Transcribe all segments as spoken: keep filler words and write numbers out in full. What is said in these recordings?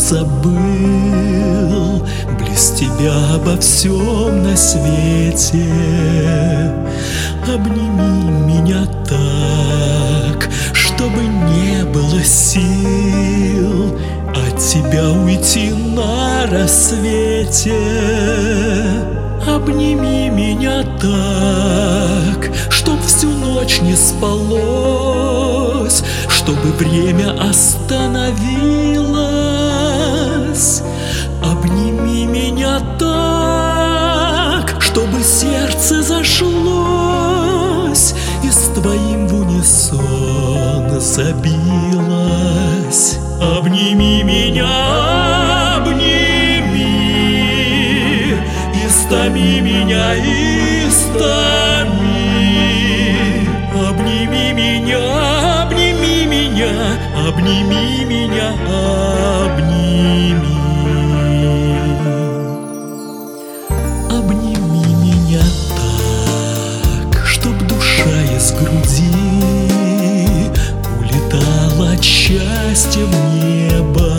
забыл, близ тебя обо всем на свете. Обними меня так, чтобы не было сил от тебя уйти на рассвете. Обними меня так, чтоб всю ночь не спалось, чтобы время остановилось. Обними меня так, чтобы сердце зашлось и с твоим в унисон забилось. Обними меня, обними, истоми меня, истоми. Обними меня, обними меня, обними меня, обними. Обними меня так, чтоб душа из груди улетала от счастья в небо.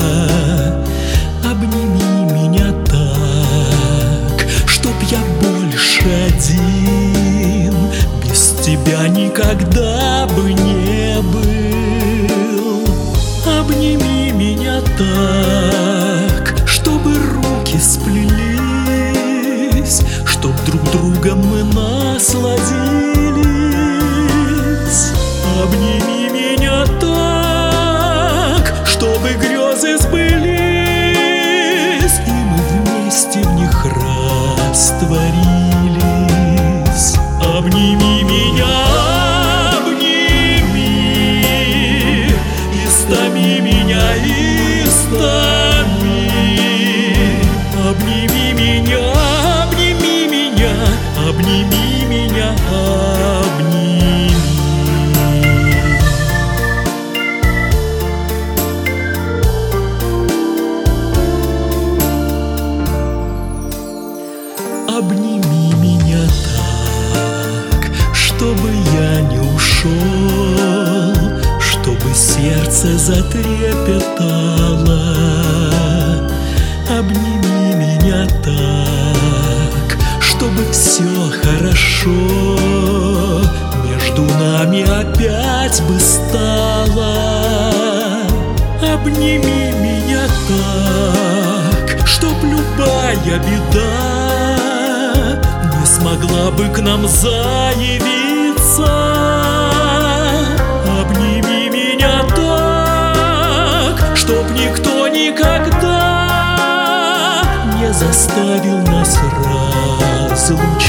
Обними меня так, чтоб я больше один без тебя никогда бы не был. Обними меня так, чтобы руки сплелись, чтоб друг другом мы насладились. Обними меня так, чтобы грезы сбылись, и мы вместе в них растворились. Обними меня, обними, истоми меня, истоми. Обними меня, обними меня, обними меня, обними. Обними меня так, чтобы я не ушел, чтобы сердце затрепетало. Обними меня так, чтобы все хорошо между нами опять бы стало. Обними меня так, чтоб любая беда не смогла бы к нам заявиться. Обними меня так, чтоб никто никогда не заставил нас разлучиться.